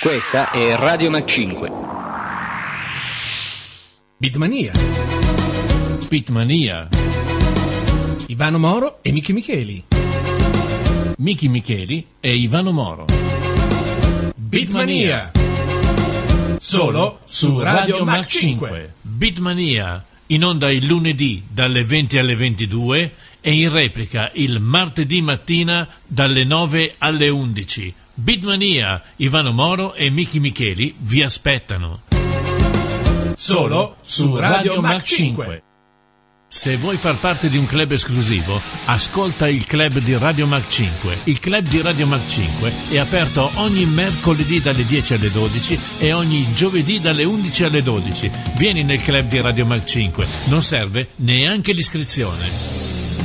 Questa è Radio Mac 5. Beatmania. Beatmania. Ivano Moro e Miki Micheli. Miki Micheli e Ivano Moro. Beatmania. Solo su Radio Mac 5. Beatmania, in onda il lunedì dalle 20 alle 22 e in replica il martedì mattina dalle 9 alle 11. Beatmania, Ivano Moro e Miki Micheli vi aspettano. Solo su Radio Mac 5. Se vuoi far parte di un club esclusivo, ascolta il club di Radio Mac 5. Il club di Radio Mac 5 è aperto ogni mercoledì dalle 10 alle 12 e ogni giovedì dalle 11 alle 12. Vieni nel club di Radio Mac 5, non serve neanche l'iscrizione.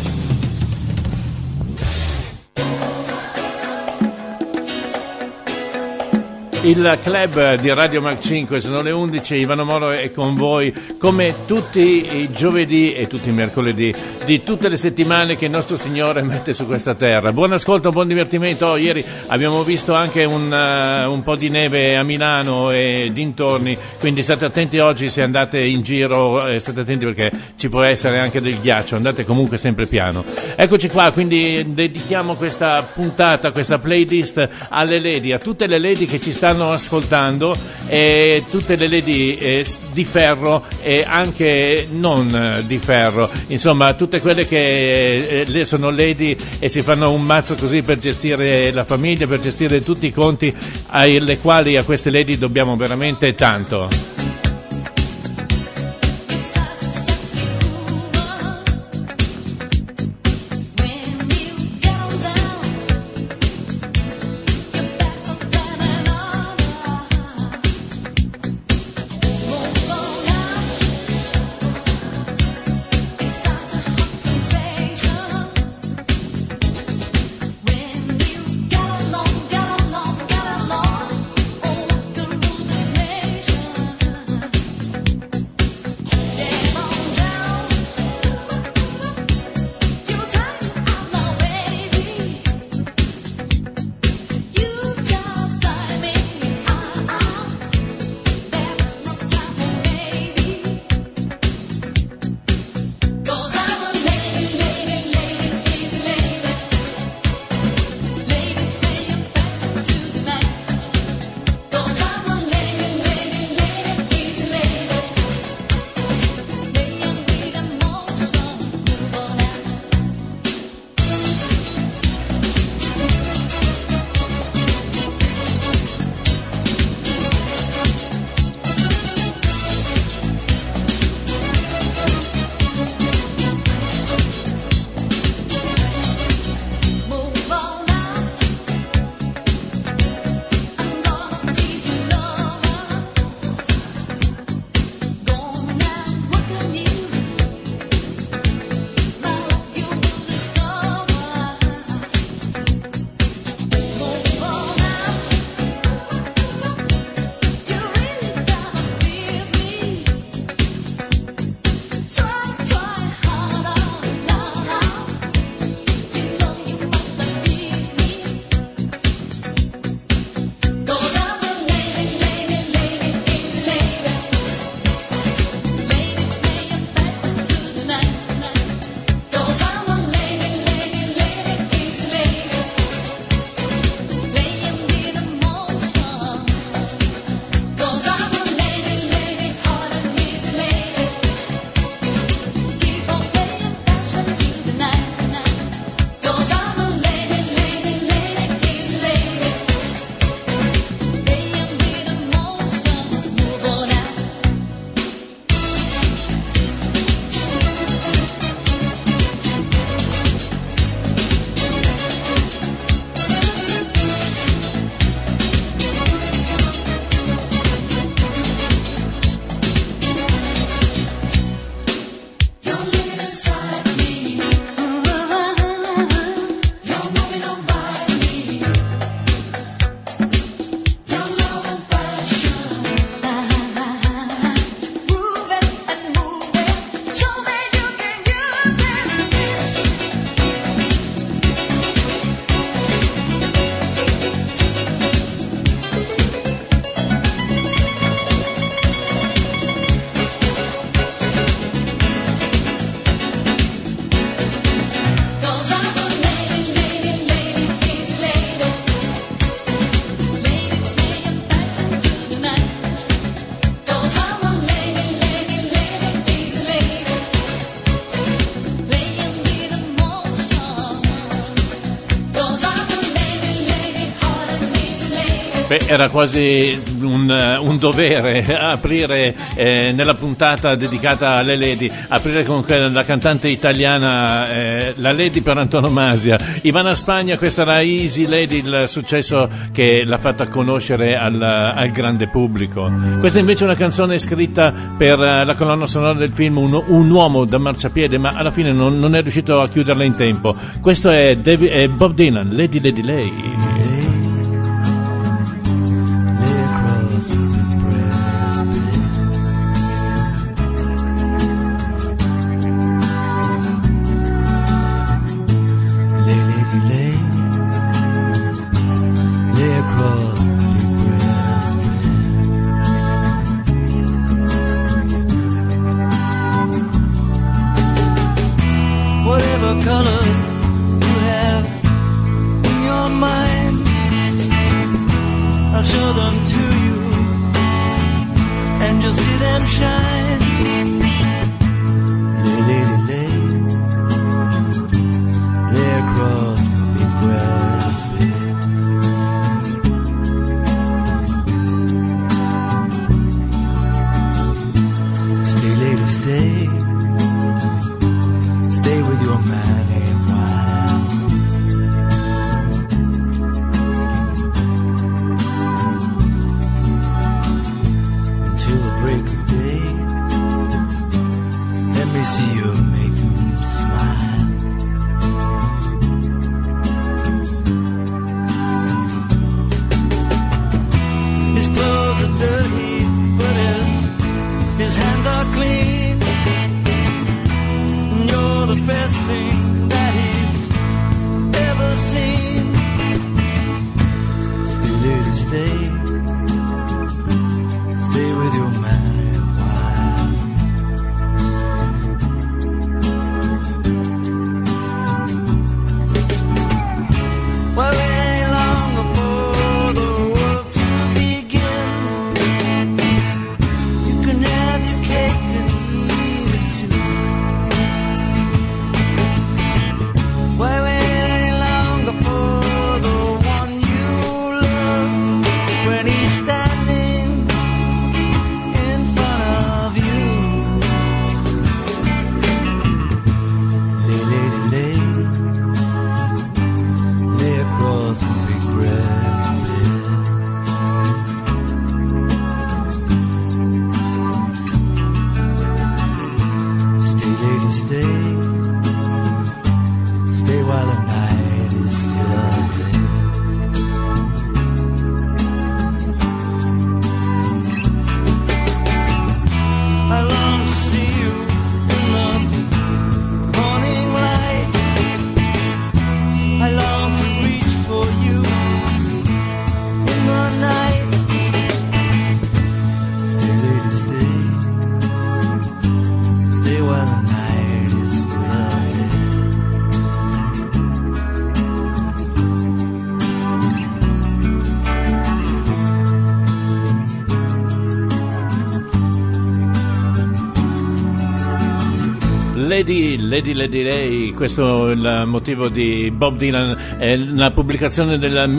Il club di Radio Mac 5, sono le 11, Ivano Moro è con voi come tutti i giovedì e tutti i mercoledì di tutte le settimane che il nostro Signore mette su questa terra. Buon ascolto, buon divertimento. Ieri abbiamo visto anche un po' di neve a Milano e dintorni, quindi state attenti oggi se andate in giro, state attenti perché ci può essere anche del ghiaccio, andate comunque sempre piano. Eccoci qua, quindi dedichiamo questa puntata, questa playlist alle lady, a tutte le lady che ci stanno ascoltando, e tutte le lady di ferro e anche non di ferro, insomma tutte quelle che sono lady e si fanno un mazzo così per gestire la famiglia, per gestire tutti i conti, alle quali a queste lady dobbiamo veramente tanto. Beh, era quasi un dovere aprire nella puntata dedicata alle Lady, aprire con la cantante italiana, la Lady per antonomasia, Ivana Spagna. Questa era Easy Lady, il successo che l'ha fatta conoscere al grande pubblico. Questa invece è una canzone scritta per la colonna sonora del film Un uomo da marciapiede, ma alla fine non è riuscito a chiuderla in tempo. Questo è Bob Dylan, Lady Lady Lei. Lady Lei, questo è il motivo di Bob Dylan, è una pubblicazione del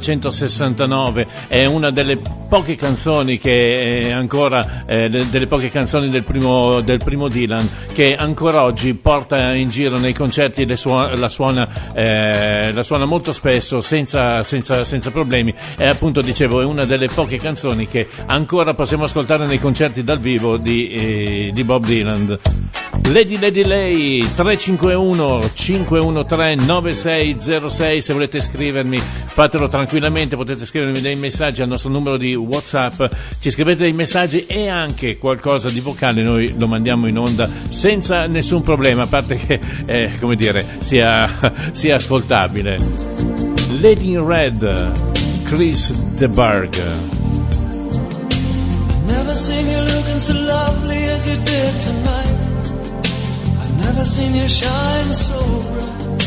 1969, è una delle poche canzoni che è ancora delle poche canzoni del primo Dylan che ancora oggi porta in giro nei concerti, la suona molto spesso senza problemi, e appunto dicevo è una delle poche canzoni che ancora possiamo ascoltare nei concerti dal vivo di Bob Dylan. Lady Lei, 351 513 9606, se volete scrivermi fatelo tranquillamente, potete scrivermi dei messaggi al nostro numero di WhatsApp, ci scrivete dei messaggi e anche qualcosa di vocale, noi lo mandiamo in onda senza nessun problema, a parte che come dire sia ascoltabile. Lady in Red, Chris de Burgh. Never seen you looking so lovely as you did tonight. Never seen you shine so bright.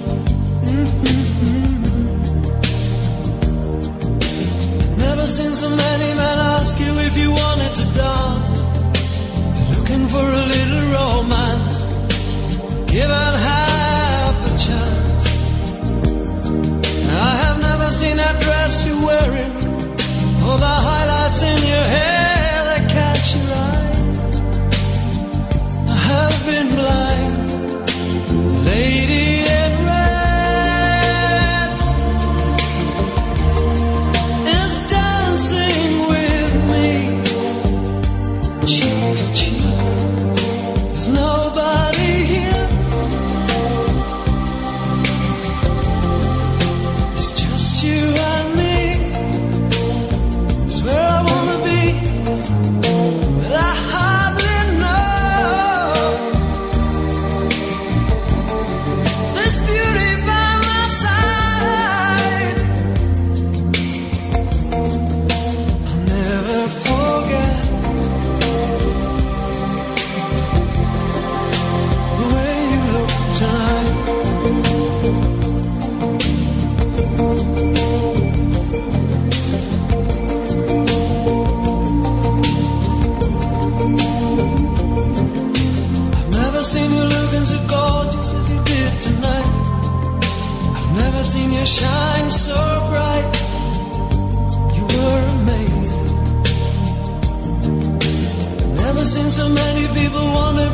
Never seen so many men ask you if you wanted to dance. Looking for a little romance, given half a chance. I have never seen that dress you're wearing,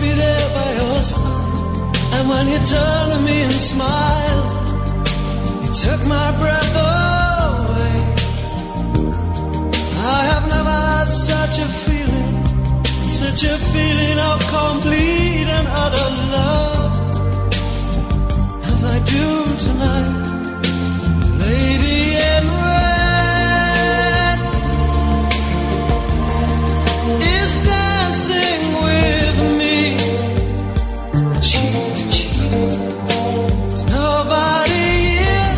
be there by your side. And when you turn to me and smile, you took my breath away. I have never had such a feeling of complete and utter love as I do tonight. Lady in red is dancing with me, cheek to cheek. There's nobody here,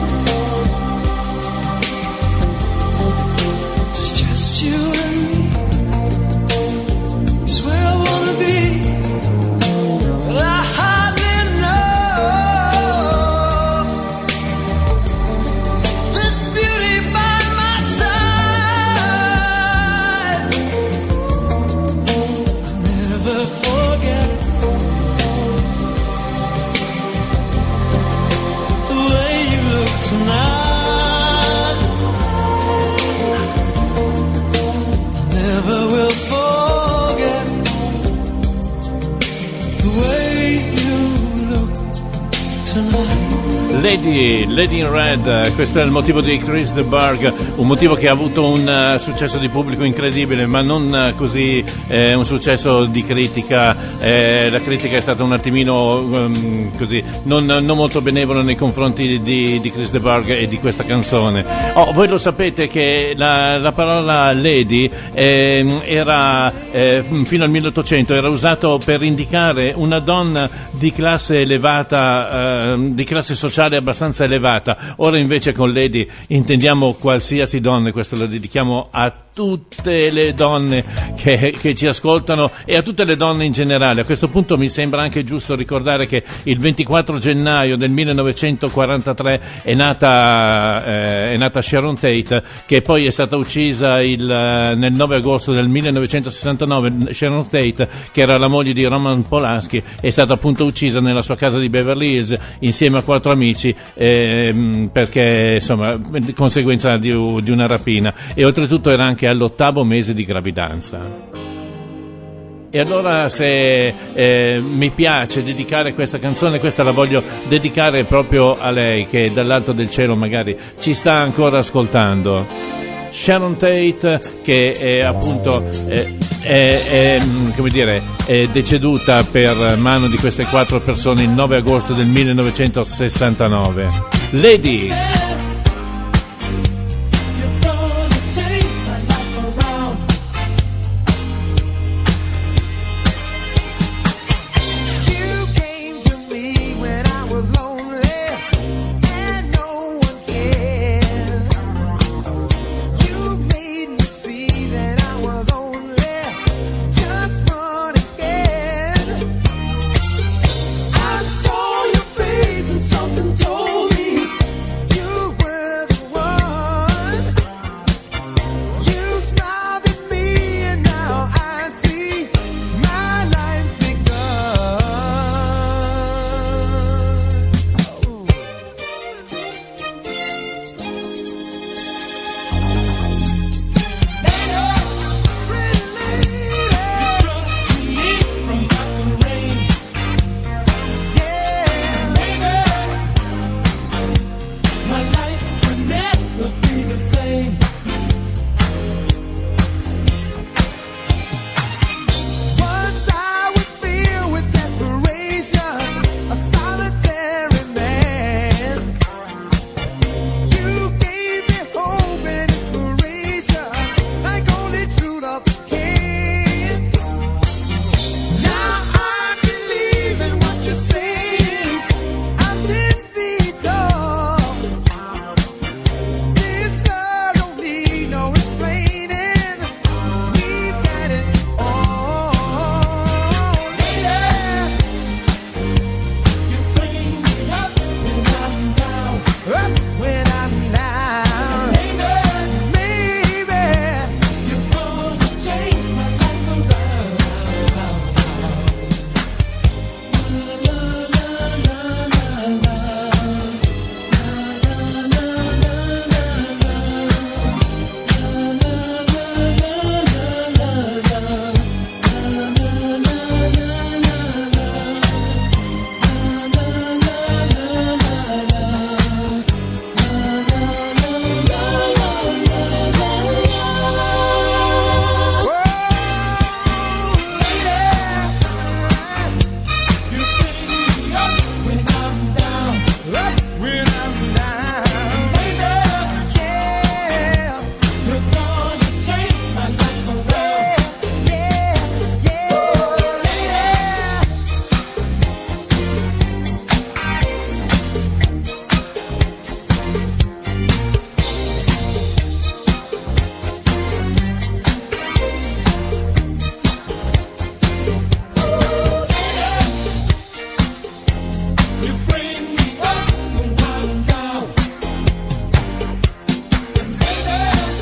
it's just you and me. It's where I wanna be, but I hardly know this beauty by my side. I'll never forget the way you look tonight. I never will forget the way you look tonight. Lady in Red, questo è il motivo di Chris de Burgh, un motivo che ha avuto un successo di pubblico incredibile, ma non così un successo di critica. La critica è stata un attimino così, non molto benevola nei confronti di Chris de Burgh e di questa canzone. Voi lo sapete che la parola lady era fino al 1800 era usato per indicare una donna di classe elevata, di classe sociale abbastanza elevata. Ora invece con lady intendiamo qualsiasi donna, e questo lo dedichiamo a tutte le donne che ci ascoltano e a tutte le donne in generale. A questo punto mi sembra anche giusto ricordare che il 24 gennaio del 1943 è nata Sharon Tate, che poi è stata uccisa nel 9 agosto del 1969. Sharon Tate, che era la moglie di Roman Polanski, è stata appunto uccisa nella sua casa di Beverly Hills insieme a 4 amici perché insomma conseguenza di una rapina, e oltretutto era anche all'8° mese di gravidanza. E allora se mi piace dedicare questa canzone, questa la voglio dedicare proprio a lei che dall'alto del cielo magari ci sta ancora ascoltando. Sharon Tate, che è appunto è deceduta per mano di queste 4 persone il 9 agosto del 1969. Lady. Something told me you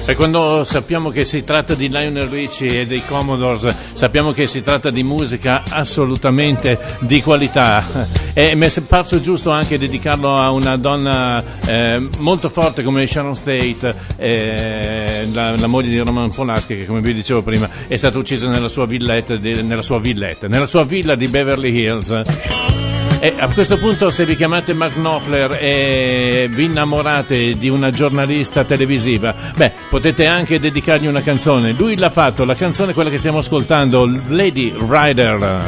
E quando sappiamo che si tratta di Lionel Richie e dei Commodores, sappiamo che si tratta di musica assolutamente di qualità. E mi è parso giusto anche dedicarlo a una donna molto forte come Sharon Tate, la moglie di Roman Polanski, che come vi dicevo prima è stata uccisa nella sua villa di Beverly Hills. E a questo punto, se vi chiamate Mark Knopfler e vi innamorate di una giornalista televisiva, potete anche dedicargli una canzone. Lui l'ha fatto, la canzone è quella che stiamo ascoltando, Lady Rider.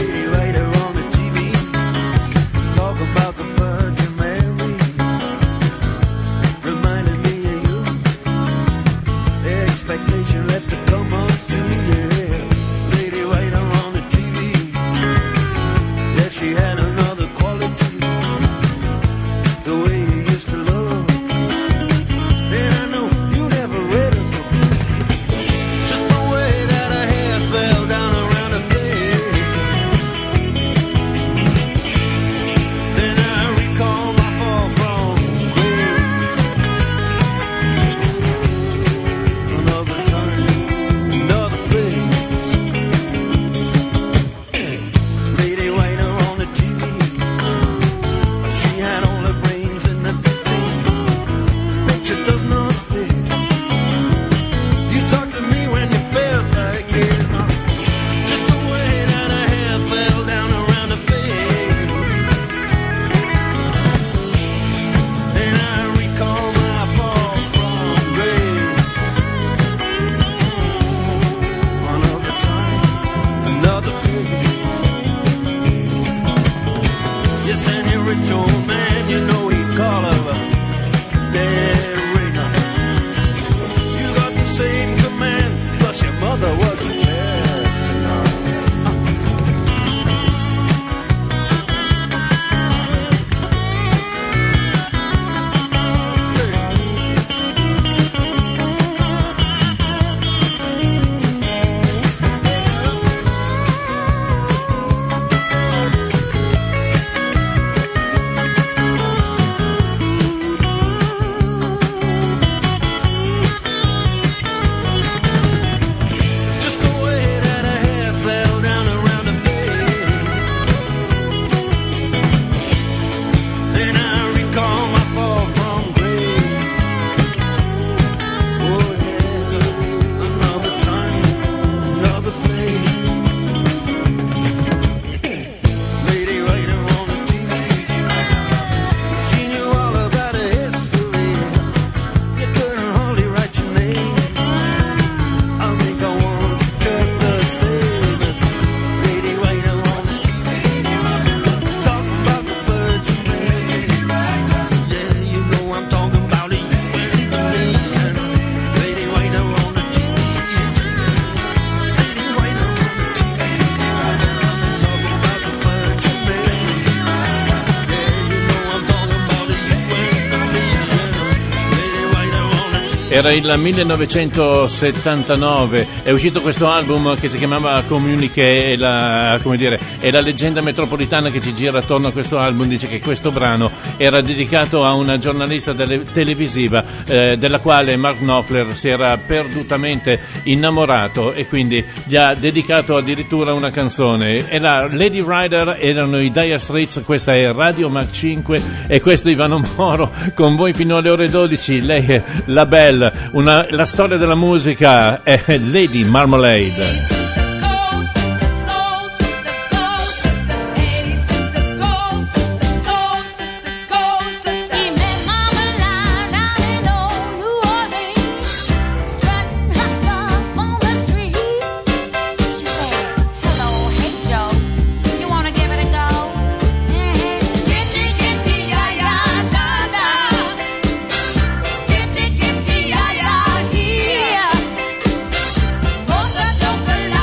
Era il 1979, è uscito questo album che si chiamava Communique, e la leggenda metropolitana che ci gira attorno a questo album dice che questo brano era dedicato a una giornalista televisiva della quale Mark Knopfler si era perdutamente innamorato e quindi gli ha dedicato addirittura una canzone. E la Lady Rider erano i Dire Straits, questa è Radio Mac 5 e questo è Ivano Moro con voi fino alle ore 12. Lei è la Belle. La storia della musica è Lady Marmalade. Chocolate.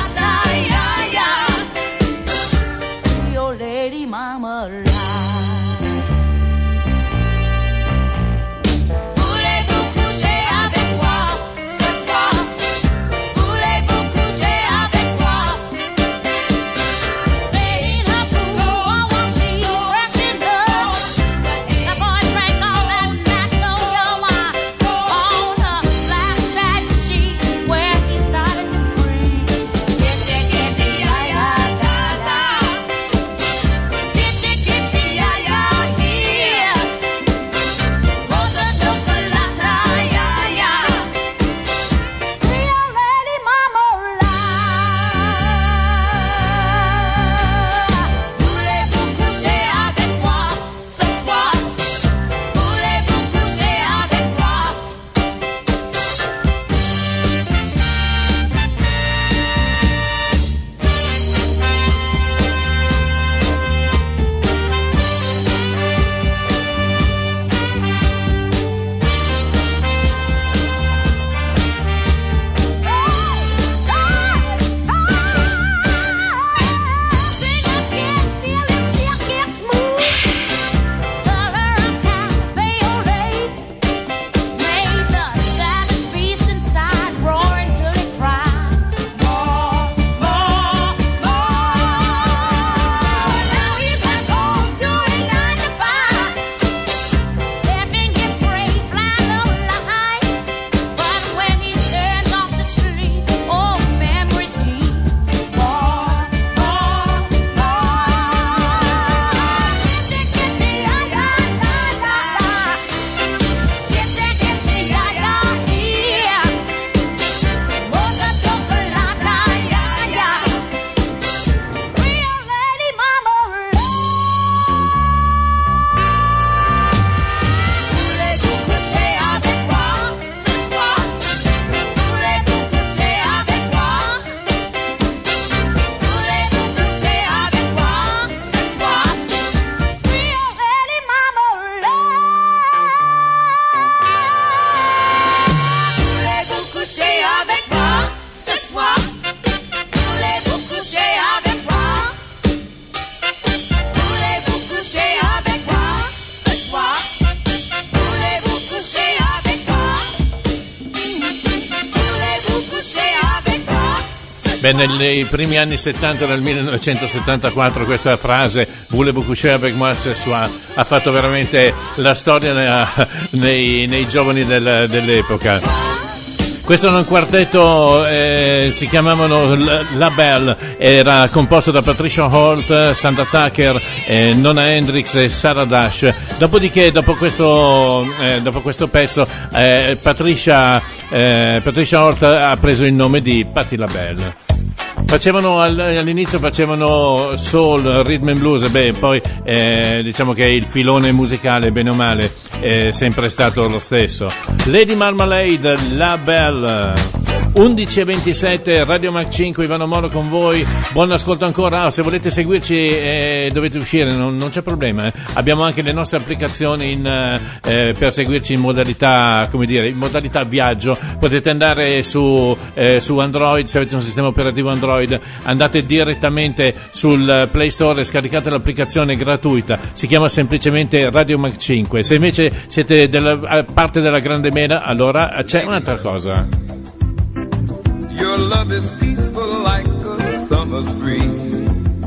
soir, voulez-vous coucher avec moi? Voulez-vous coucher avec moi ce soir? Voulez-vous coucher avec moi? Voulez-vous coucher avec moi? Beh, nei primi anni 70, nel 1974, questa frase "Voulez-vous coucher avec moi ce soir" ha fatto veramente la storia nei giovani dell'epoca. Questo era un quartetto, si chiamavano La Belle, era composto da Patricia Holt, Sandra Tucker, Nona Hendrix e Sarah Dash. Dopodiché, dopo questo pezzo, Patricia Holt ha preso il nome di Patti LaBelle. All'inizio facevano soul, rhythm and blues, poi diciamo che il filone musicale, bene o male, è sempre stato lo stesso. Lady Marmalade, La Belle. 11:27, Radio Mac 5, Ivano Moro con voi. Buon ascolto ancora. Se volete seguirci dovete uscire, non c'è problema. Abbiamo anche le nostre applicazioni per seguirci in modalità, in modalità viaggio. Potete andare su Android, se avete un sistema operativo Android, andate direttamente sul Play Store e scaricate l'applicazione gratuita. Si chiama semplicemente Radio Mac 5. Se invece siete della parte della Grande Mela, allora c'è un'altra cosa. Your love is peaceful like a summer's breeze.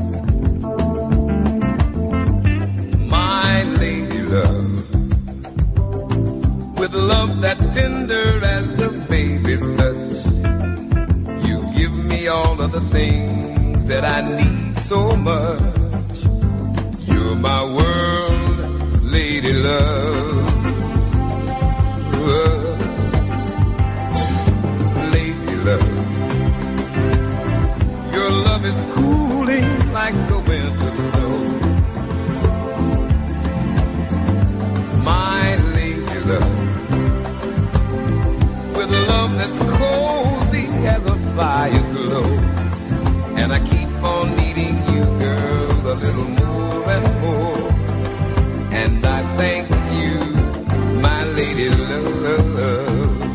My lady love, with love that's tender as a baby's touch, you give me all of the things that I need so much. You're my world, lady love. Lady love. Your love is cooling like the winter snow. My lady love, with love that's cozy as a fire's glow. And I keep on needing you, girl, a little more and more. And I thank you, my lady love.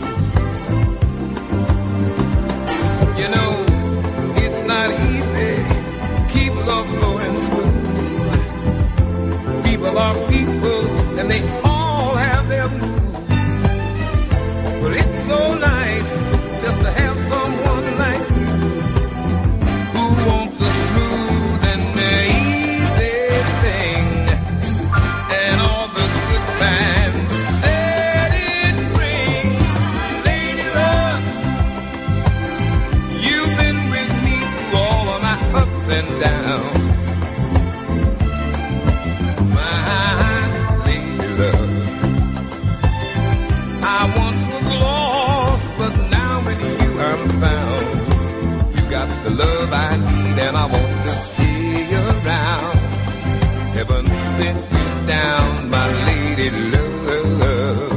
You know, it's not easy, keep love going smooth. People are people, and they all have their moods. But it's so nice just to have someone like you, who wants a smooth and easy thing, and all the good times that it brings. Lady love, you've been with me through all of my ups and downs. My lady love, I once was lost, but now with you I'm found. You got the love I need, and I want to stay around. Heaven sent you down, my lady love.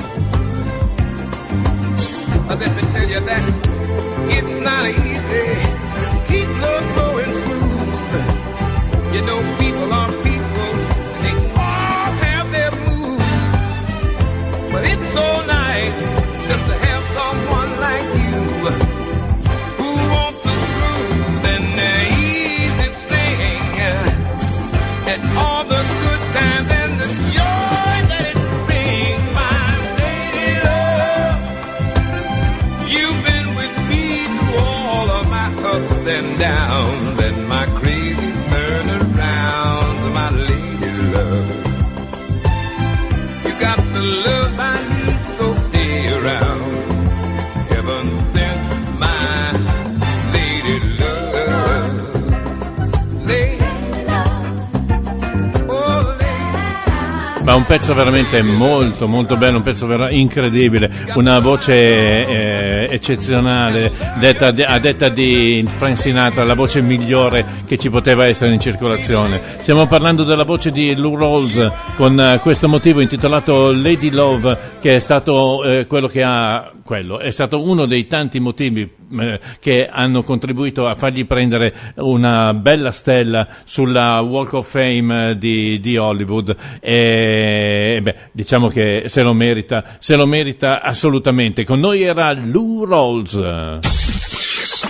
Let me tell you that it's not easy, keep love going smooth. You know, people are people, and they all have their moods. But it's so nice just to have someone like you, who wants a smooth and easy thing, and all the good times and the joy that it brings. My lady love, you've been with me through all of my ups and downs and my crazy turnarounds. My lady love, you got the love I need, so stay around. Heaven sent my lady love. Lady love, oh lady. Ma un pezzo veramente molto molto bello, un pezzo incredibile, una voce eccezionale, a detta di Frank Sinatra, la voce migliore che ci poteva essere in circolazione. Stiamo parlando della voce di Lou Rawls con questo motivo intitolato Lady Love, che è stato è stato uno dei tanti motivi che hanno contribuito a fargli prendere una bella stella sulla Walk of Fame di Hollywood, e diciamo che se lo merita assolutamente. Con noi era Lou Rawls.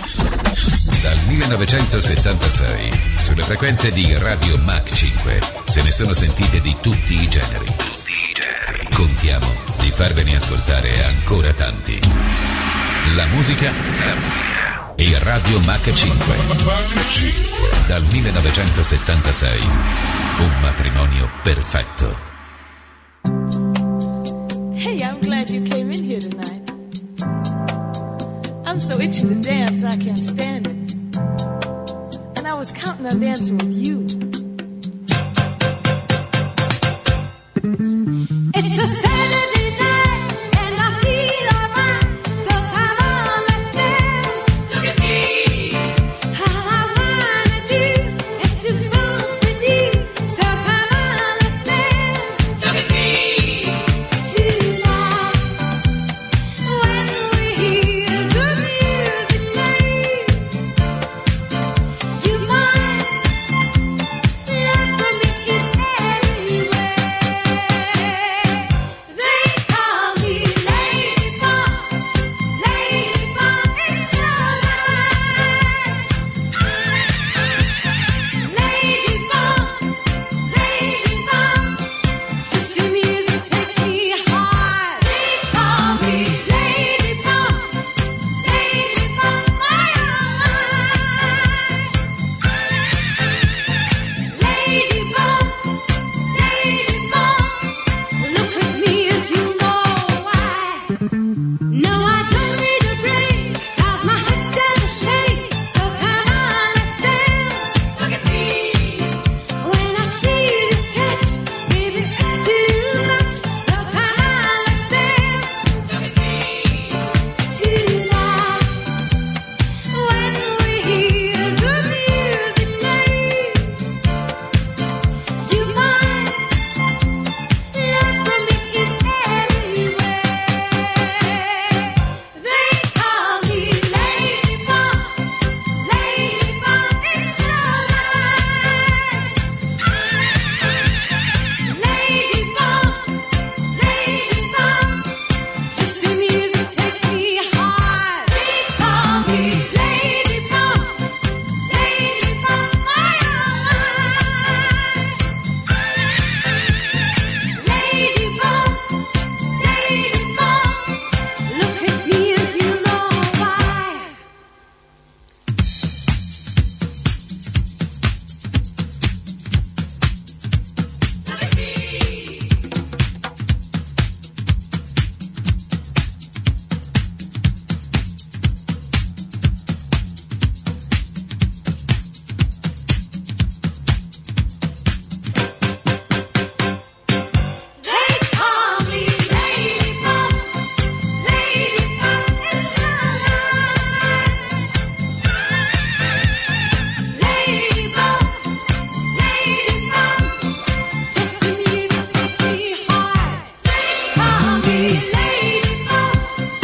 Dal 1976, sulle frequenze di Radio Mach 5, se ne sono sentite di tutti i generi. Contiamo di farvene ascoltare ancora tanti. La musica e Radio Mach 5. Dal 1976, un matrimonio perfetto. Hey, I'm glad you came in here tonight. I'm so itchy to dance, I can't stand it. And I was counting on dancing with you. It's a Saturday night and I feel alright. So come on, let's dance. Look at me. All I wanna do is to move with you. So come on, let's dance. Look at me. Tonight, when we hear the music play, you might learn from it in any way. They call me Lady Bump, Lady Bump, it's alright. Lady Bump, just the music takes me high. They call me Lady Bump, my Lady Bump, look at me and you know why. No, I don't need a break, 'cause my hips stand a shake. So come on, let's dance. Look at me. When I feel your touch, baby, it's too much. So come on, let's dance. Look at me. Tonight, when we hear the music play, you might learn from it in any way. They call me Lady Bump, it's alright. Lady Bump, just the music takes me high. They call me Lady Bump, my Lady Bump, look at me and you know why. Look at me. They call me Lady Bump, it's alright. Lady Bump, just the music takes me high. They call me Lady Bump,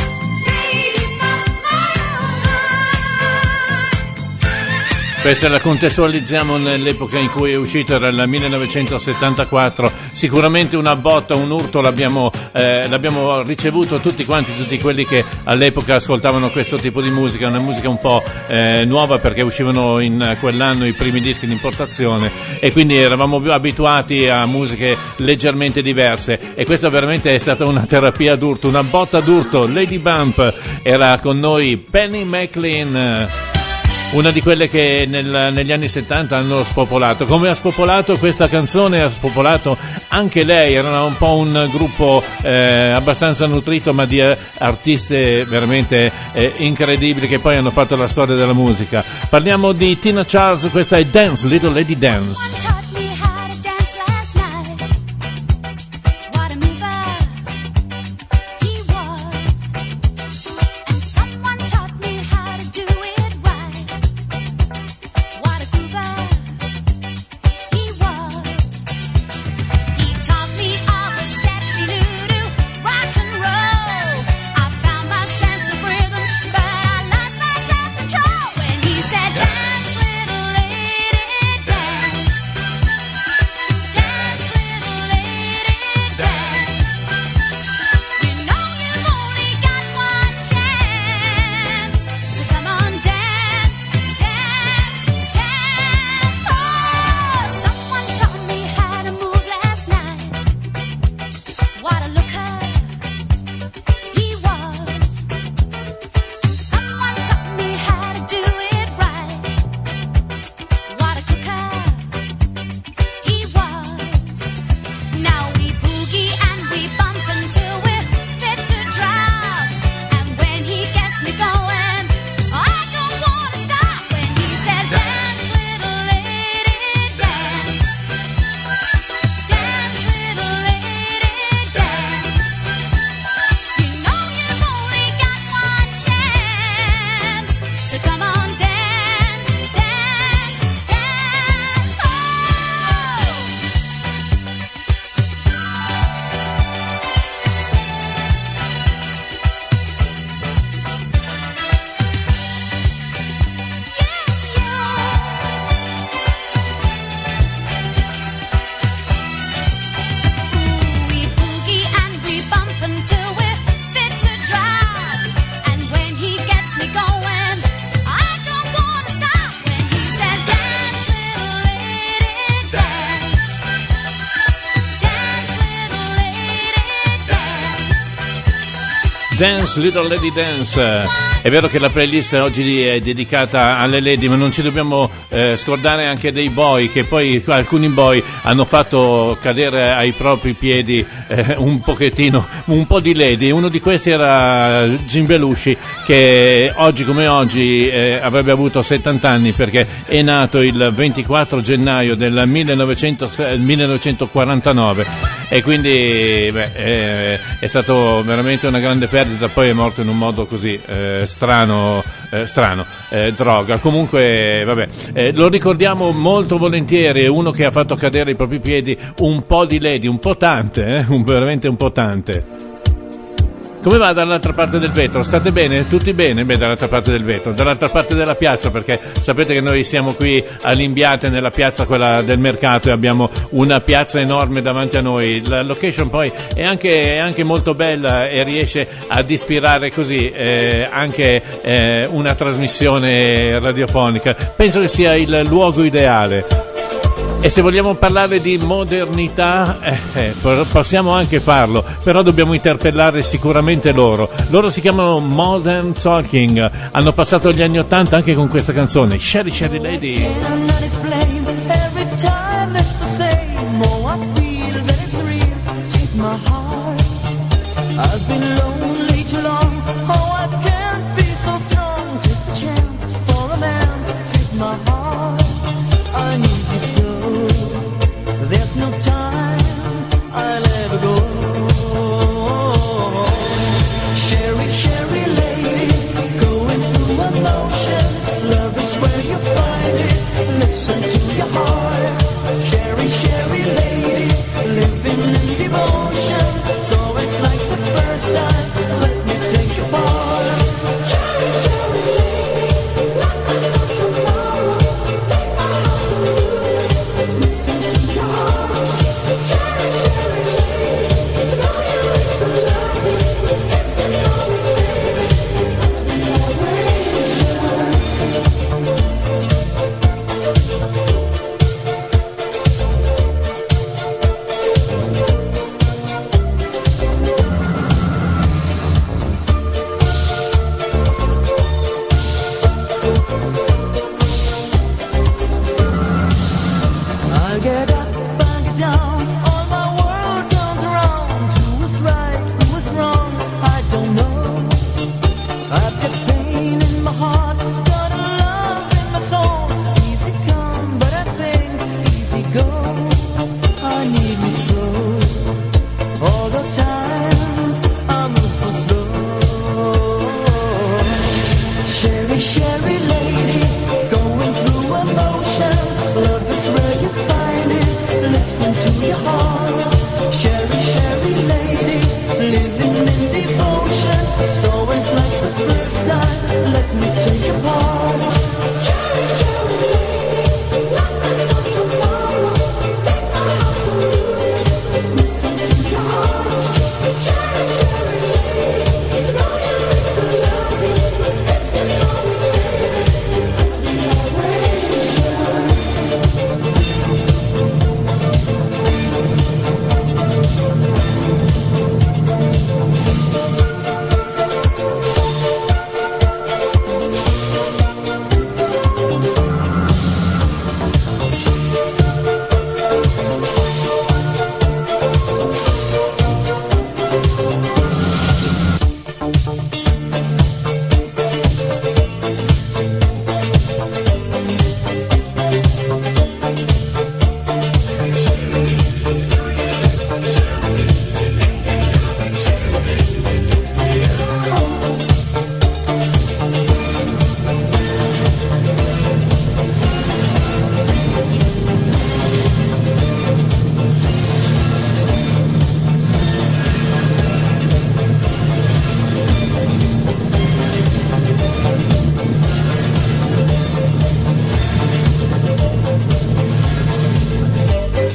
Questa la contestualizziamo nell'epoca in cui è uscita, era il 1974. Sicuramente una botta, un urto l'abbiamo ricevuto tutti quanti, tutti quelli che all'epoca ascoltavano questo tipo di musica, una musica un po' nuova, perché uscivano in quell'anno i primi dischi di importazione e quindi eravamo più abituati a musiche leggermente diverse, e questa veramente è stata una terapia d'urto, una botta d'urto. Lady Bump, era con noi Penny McLean, una di quelle che negli anni 70 hanno spopolato. Come ha spopolato questa canzone, ha spopolato anche lei. Era un po' un gruppo abbastanza nutrito, ma di artiste veramente incredibili, che poi hanno fatto la storia della musica. Parliamo di Tina Charles, questa è Dance, Little Lady Dance. He said, dance, little lady, dance. Dance, Little Lady Dance. È vero che la playlist oggi è dedicata alle lady, ma non ci dobbiamo scordare anche dei boy, che poi alcuni boy hanno fatto cadere ai propri piedi un pochettino, un po' di lady. Uno di questi era Jim Belushi, che oggi come oggi avrebbe avuto 70 anni, perché è nato il 24 gennaio del 1949 e quindi è stato veramente una grande perdita. Poi è morto in un modo così strano, droga. Comunque vabbè, lo ricordiamo molto volentieri. È uno che ha fatto cadere ai propri piedi un po' di lady, un po' tante, veramente un po' tante. Come va dall'altra parte del vetro? State bene? Tutti bene? Beh, dall'altra parte del vetro, dall'altra parte della piazza, perché sapete che noi siamo qui all'Imbiate, nella piazza quella del mercato, e abbiamo una piazza enorme davanti a noi. La location poi è anche molto bella e riesce ad ispirare così anche una trasmissione radiofonica. Penso che sia il luogo ideale. E se vogliamo parlare di modernità, possiamo anche farlo, però dobbiamo interpellare sicuramente loro. Loro si chiamano Modern Talking, hanno passato gli anni '80 anche con questa canzone, Sherry Sherry Lady. There's no time, I'll ever go. Sherry, Sherry lady, going through emotion. Love is where you find it. Listen to your heart. Sherry, Sherry lady, living in devotion. So it's like the first time. Let me take your part. Sherry, Sherry lady, not this not tomorrow. Take my heart and lose it. Listen to your heart. Sherry, Sherry lady, to know you is to love me. If you know me, baby, I'll be always yours. I'll get up, I'll get down, all my world turns around. Who is right, who is wrong, I don't know. I've got pain in my heart, got a love in my soul. Easy come, but I think easy go. I need me slow. All the times I move so slow. Sherry, Sherry lady, going through emotion. Love is where you find it. Listen to your heart. Sherry, Sherry lady, living in devotion. So it's like the first time.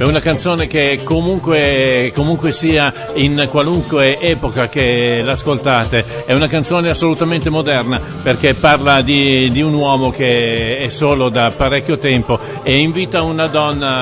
una canzone che comunque sia in qualunque epoca che l'ascoltate, è una canzone assolutamente moderna, perché parla di un uomo che è solo da parecchio tempo e invita una donna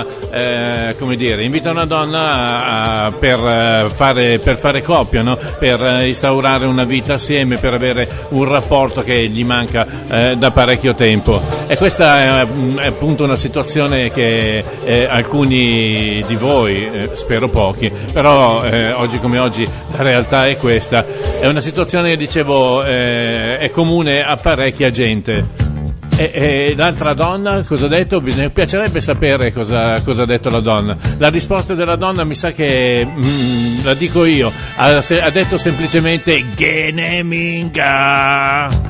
per fare coppia, no? Per instaurare una vita assieme, per avere un rapporto che gli manca da parecchio tempo. E questa è appunto una situazione che alcuni di voi, spero pochi, però oggi come oggi la realtà è questa. È una situazione, dicevo, è comune a parecchia gente. E l'altra donna cosa ha detto? Mi piacerebbe sapere cosa ha detto la donna. La risposta della donna mi sa che la dico io. Ha detto semplicemente Geneminga.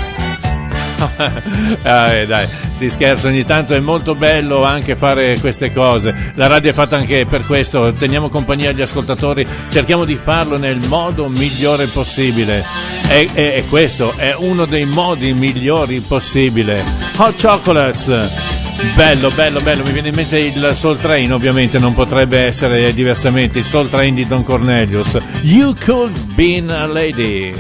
Dai, si scherza ogni tanto, è molto bello anche fare queste cose. La radio è fatta anche per questo, teniamo compagnia agli ascoltatori, cerchiamo di farlo nel modo migliore possibile. E questo è uno dei modi migliori possibile. Hot Chocolates, bello, mi viene in mente il Soul Train, ovviamente non potrebbe essere diversamente, il Soul Train di Don Cornelius. You Could Be a Lady.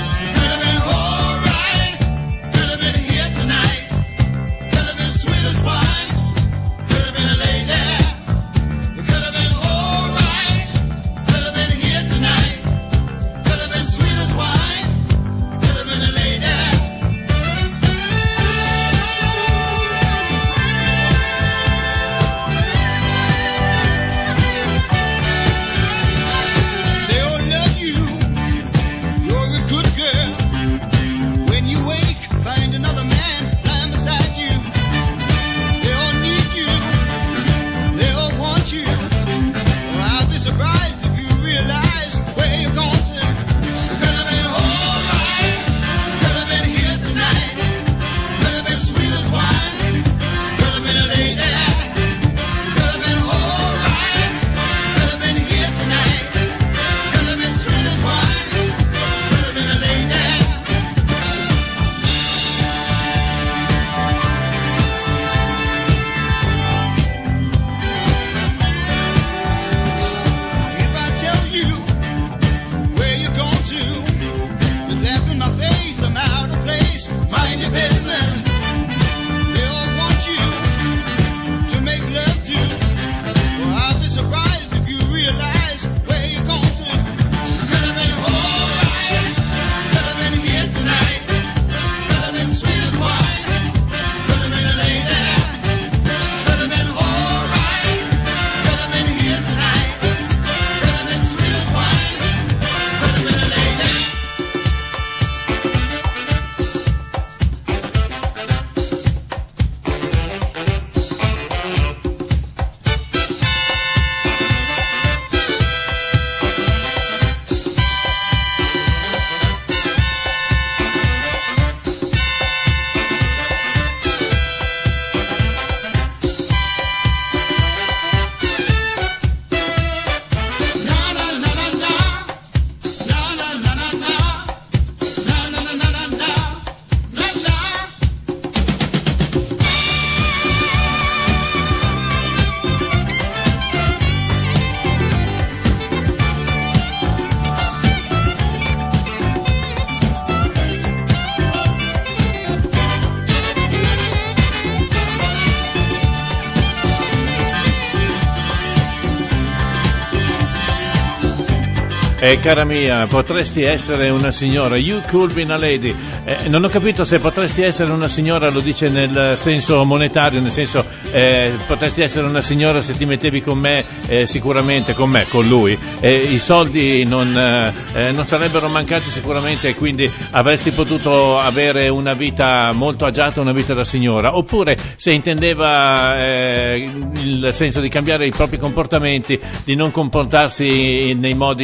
Cara mia, potresti essere una signora. You could be a lady. Non ho capito se potresti essere una signora lo dice nel senso monetario, nel senso potresti essere una signora se ti mettevi con me, sicuramente con lui. I soldi non sarebbero mancati sicuramente, e quindi avresti potuto avere una vita molto agiata, una vita da signora. Oppure se intendeva il senso di cambiare i propri comportamenti, di non comportarsi nei modi così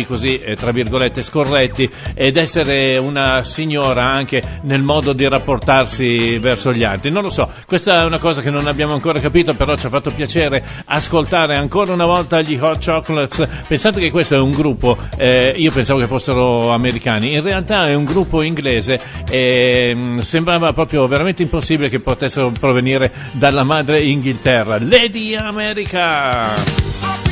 essere, tra virgolette, scorretti ed essere una signora anche nel modo di rapportarsi verso gli altri. Non lo so, questa è una cosa che non abbiamo ancora capito, però ci ha fatto piacere ascoltare ancora una volta gli Hot Chocolates. Pensate che questo è un gruppo, io pensavo che fossero americani, in realtà è un gruppo inglese e sembrava proprio veramente impossibile che potessero provenire dalla madre Inghilterra. Lady America!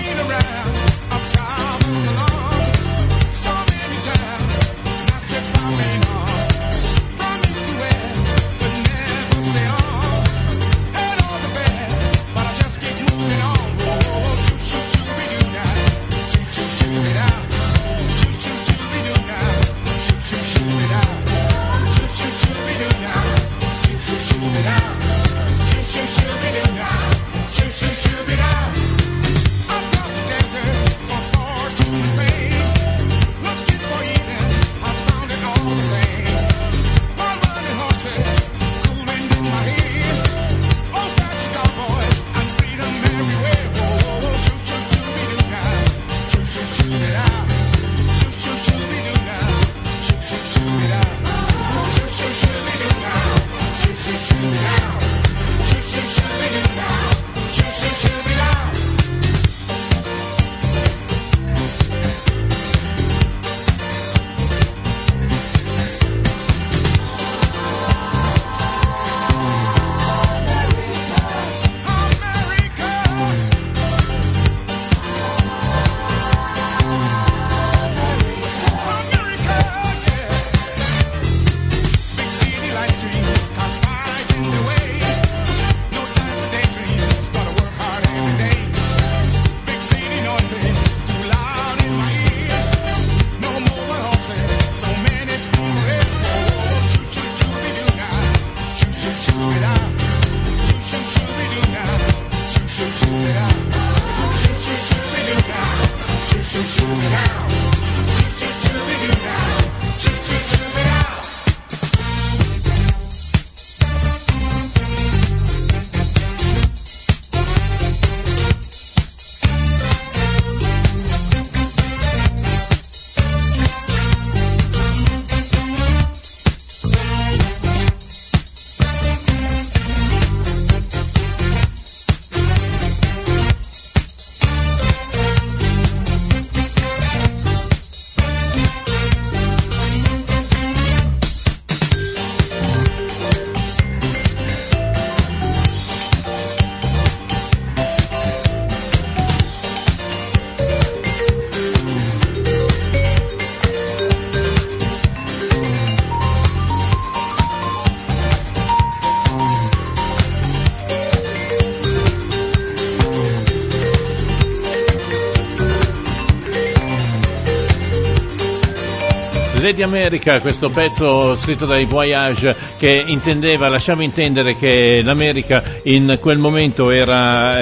Lady America, questo pezzo scritto dai Voyage che lasciava intendere che l'America in quel momento era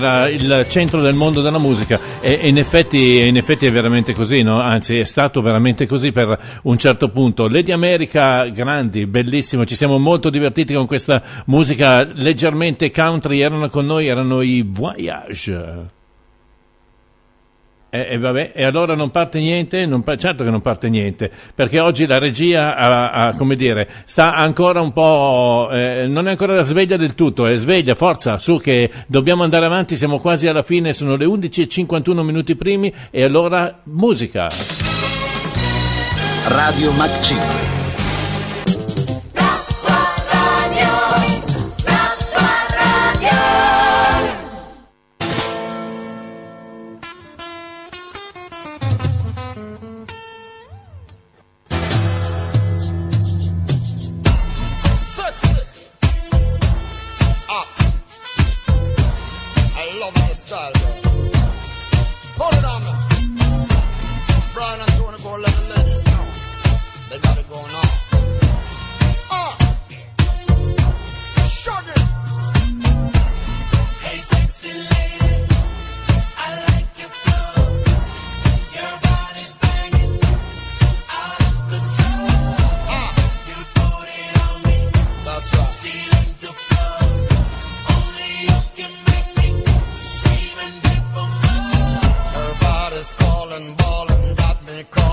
il centro del mondo della musica e in effetti è veramente così, no? Anzi è stato veramente così per un certo punto. Lady America, grandi, bellissimo, ci siamo molto divertiti con questa musica leggermente country. Erano i Voyage. E vabbè, e allora non parte niente? Certo che non parte niente, perché oggi la regia come dire, sta ancora un po', non è ancora sveglia del tutto, è sveglia, forza, su che dobbiamo andare avanti, siamo quasi alla fine, sono le 11:51 minuti primi e allora musica. Radio Mac 5. Calling, ballin', got me caught.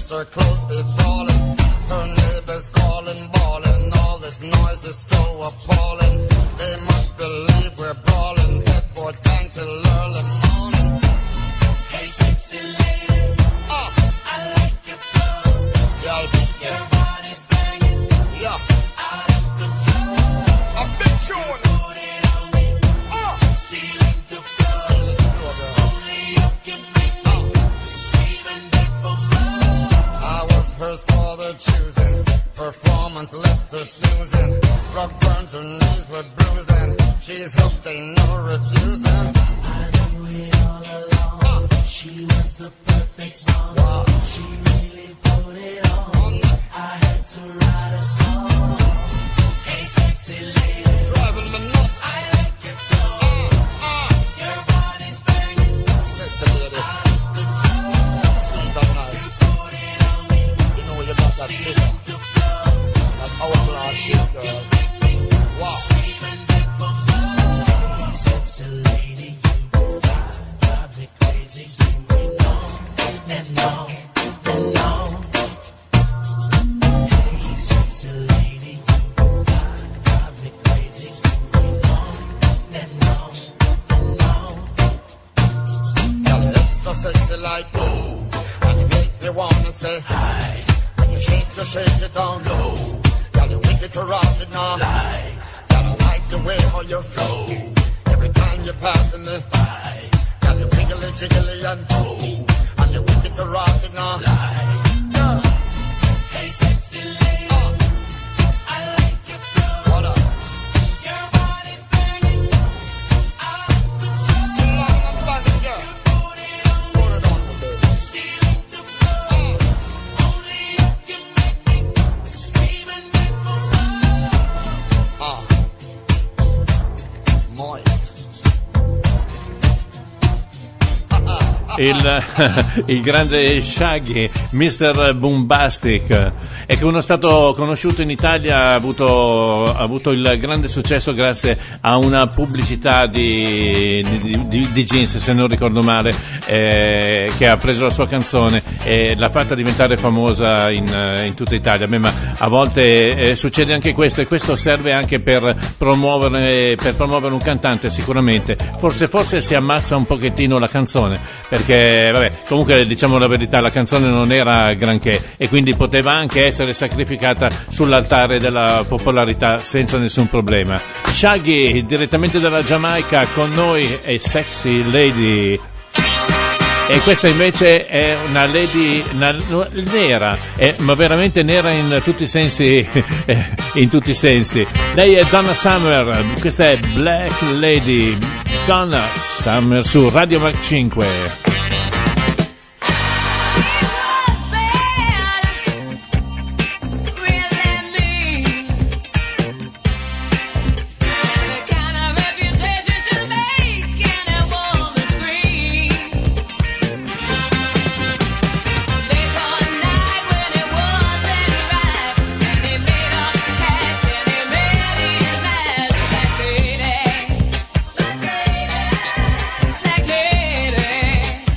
lips, her clothes be falling. Her neighbors calling, bawling. All this noise is so appalling. They must believe we're brawling. Headboard bang till early morning. Hey, sexy lady, I like your flow. Yeah, your body's banging. Yeah, out of control. A big tune. Put it on me. Ceiling to floor. Only you can make me scream and beg for more. I was hers for the choosing. Performance left her snoozing. Rock burns, her knees were bruised, and she's hooked, ain't no refusing. I knew it all along. She was the perfect one. Wow. She really put it on. I had to write a song. Hey, sexy lady, driving me nuts. I like your flow. Your body's banging. Sexy lady, out of control. Sweet and nice. You put it on me. You know you got that figure. That hourglass shit, girl. Wow. Hey, sexy lady, you drive me crazy. You know and on and on. Hey, sexy lady, you drive me crazy. You know and on and on. You're extra sexy like oh, and you make me wanna say hi. When you shake it on low. Girl, you wicked to rot it now. Lie. Girl, I like the way how you flow. Every time you're passing me by. Girl, you wiggly jiggly and oh, and you wicked to rot it now. Lie. Yeah. Hey, sexy lady, I like your flow. What up? Your body's burning. Out of control. So long and funny, girl. You put it on me, baby. Ceiling to floor. Only you can make me scream and beg for more. Moist. Il grande Shaggy, Mr. Boombastic, è che uno stato conosciuto in Italia, ha avuto il grande successo grazie a una pubblicità di jeans, se non ricordo male, che ha preso la sua canzone e l'ha fatta diventare famosa in tutta Italia. Beh, ma a volte succede anche questo, e questo serve anche per promuovere un cantante. Sicuramente forse si ammazza un pochettino la canzone, perché vabbè, comunque diciamo la verità, la canzone non era granché e quindi poteva anche essere sacrificata sull'altare della popolarità senza nessun problema. Shaggy direttamente dalla Giamaica con noi è Sexy Lady. E questa invece è una lady nera, ma veramente nera in tutti i sensi, Lei è Donna Summer, questa è Black Lady, Donna Summer su Radio Mac 5. Black lady,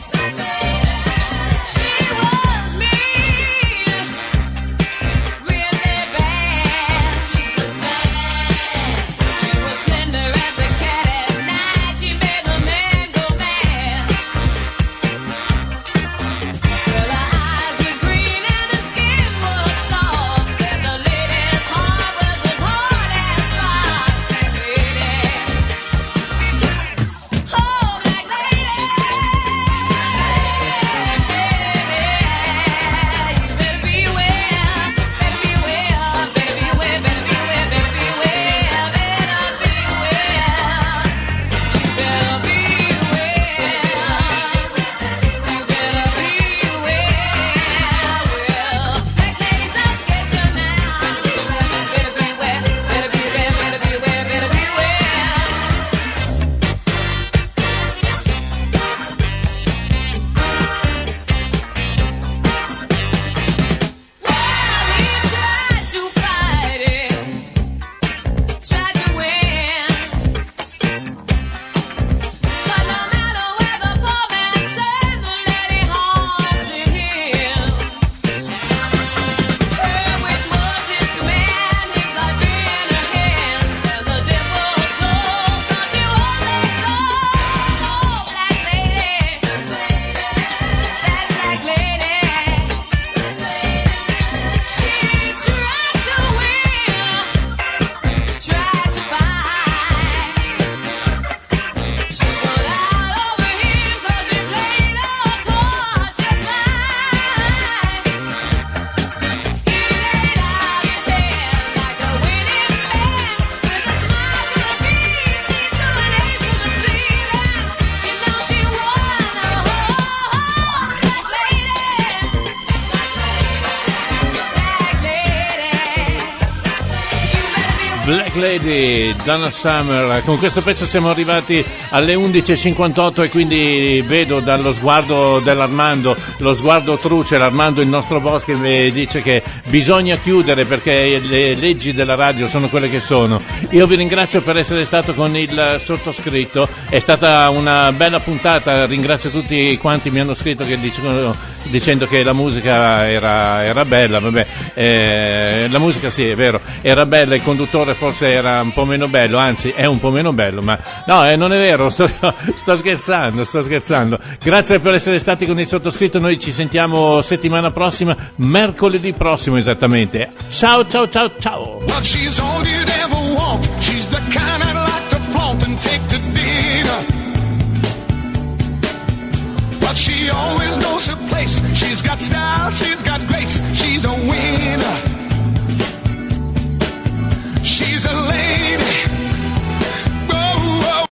Black Lady, Donna Summer. Con questo pezzo siamo arrivati alle 11.58 e quindi vedo dallo sguardo dell'Armando, lo sguardo truce, l'Armando il nostro boss, che mi dice che bisogna chiudere perché le leggi della radio sono quelle che sono. Io vi ringrazio per essere stato con il sottoscritto, è stata una bella puntata, ringrazio tutti quanti mi hanno scritto che dicendo che la musica era bella, vabbè, la musica sì, è vero, era bella, il conduttore forse era un po' meno bello, anzi è un po' meno bello, ma no, non è vero, sto scherzando. Grazie per essere stati con il sottoscritto, noi ci sentiamo settimana prossima, mercoledì prossimo esattamente. Ciao. Well, she's all you'd ever want. She's the kind I'd like to flaunt and take to dinner. But she always goes to places